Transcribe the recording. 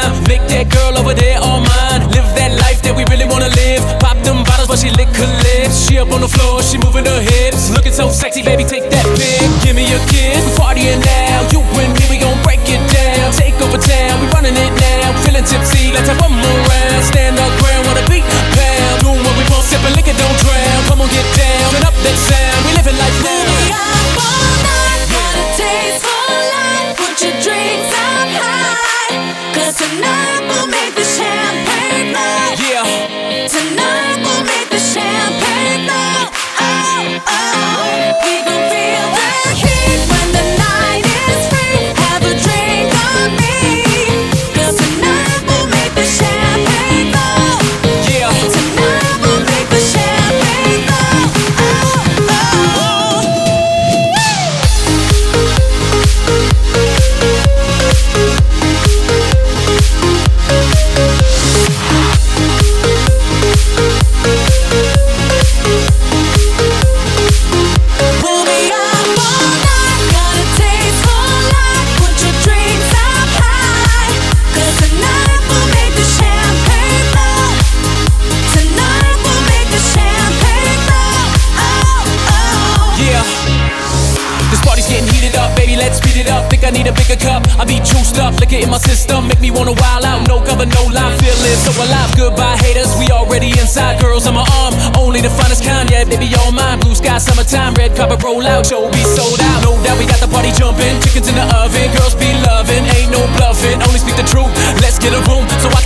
time. Make that girl over there all mine. Live that life that we really wanna live. Pop them bottles while she lick her lips. She up on the floor, she moving her hips. Looking so sexy, baby, take that pic. Give me a kiss, we partying now. You and me, we gon' break it down. Take over town, we running it now. Feeling tipsy, let's have one more round. Stand up, ground, wanna beat pound. Doing what we want, sipping liquor, don't drown. Come on, get down, turn up that sound. We living life now. Moving up all night, got a taste for life. Put your drinks up high, 'cause tonight we'll make the champagne flow. Yeah. Tonight we'll make the champagne flow. Oh, oh, we gon' feel the heat when the night is free. Have a drink on me, 'cause tonight we'll make the champagne flow. Yeah. Tonight we'll make the champagne flow. Oh, oh. We'll be up all night, got a taste for life. Put your drinks up high, 'cause tonight we'll make the champagne flow. Tonight we'll make the champagne flow. Oh, oh. Yeah. This party's getting heated up, baby, let's speed it up. Think I need a bigger cup, I be juiced up. Liquor in my system, make me wanna wild out. No cover, no lie, feeling so alive. Goodbye haters, we already inside. Girls on my arm, only the finest kind. Yeah, they be all mine. Blue sky, summertime, red carpet roll out. Show be sold out, no doubt we got the party jumping. Chickens in the oven, girls be loving. Ain't no bluffing, only speak the truth. Let's get a room so I